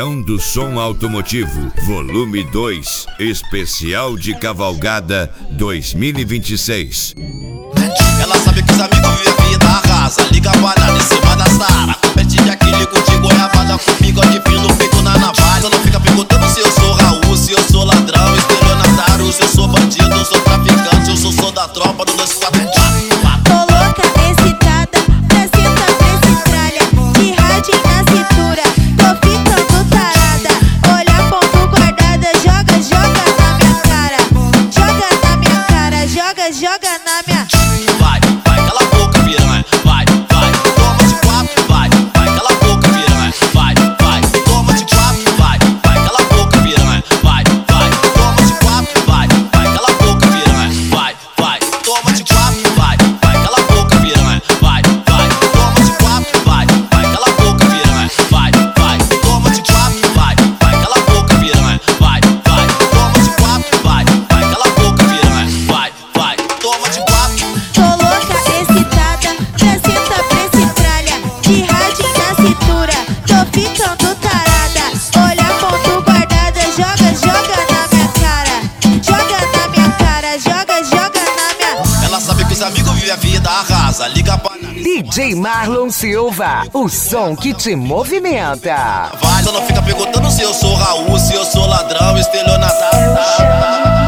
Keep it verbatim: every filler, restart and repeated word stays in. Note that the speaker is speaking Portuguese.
Verão do Som Automotivo, volume dois, especial de cavalgada dois mil e vinte e seis. Ela sabe que os amigos vivem a vida arrasa. Liga a banana em cima da Sara. Compete de aquele de goiabada comigo, de fino feito na navalha. Só não fica perguntando se eu sou Raul, se eu sou ladrão, estelionatário, se eu sou bandido, eu sou traficante, eu sou sou da tropa do dois quatro quatro. Tô louca, excitada, pra cima, pra citralha, de rádio na cintura, tô ficando tarada. Olha ponto guardada, joga, joga na minha cara, joga na minha cara, joga, joga na minha. Vai, vai, cala a boca, piranha. Vai, vai, toma de quatro. Vai, vai, cala a boca, piranha. Vai, vai, toma de quatro. Vai, vai, cala a boca, piranha. Vai, vai, toma de quatro. Vai, vai, cala a boca, piranha. Vai, vai, toma de quatro. Vai, vai, cala a boca, piranha. Vai, vai, toma de quatro. Vai, vai, cala a boca, piranha. Vai, vai, toma de quatro. Vai, vai, cala a boca, piranha. Vai, vai, toma de quatro. Vai, vai, cala a boca, piranha. Vai, vai, toma de quatro. Tô louca, excitada, pra cima, pra citralha, de rádio na cintura, tô ficando tarada. Olha ponto guardada, joga, joga na minha cara, joga na minha cara, joga, joga na minha. Ela sabe que os amigos vivem a vida arrasa. Liga pra D J Marlon Silva, o som que te movimenta. vai, só não fica perguntando se eu sou Raul, se eu sou ladrão, estelionatário.